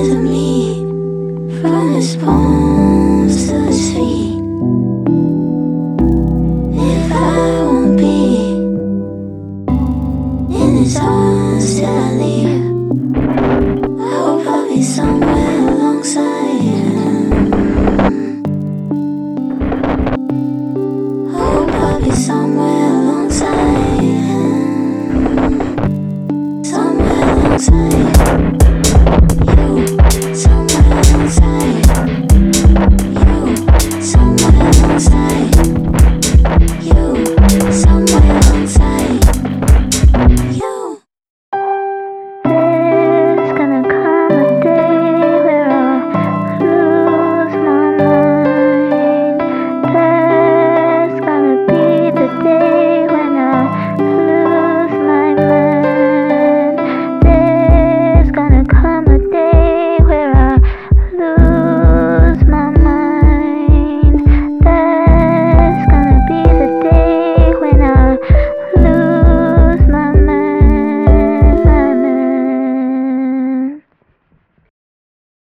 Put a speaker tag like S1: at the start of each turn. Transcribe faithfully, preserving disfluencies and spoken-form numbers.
S1: of me, from his palms to his feet. If I won't be in his arms till I leave, I hope I'll be somewhere alongside him. I hope I'll be somewhere alongside him. Somewhere alongside him.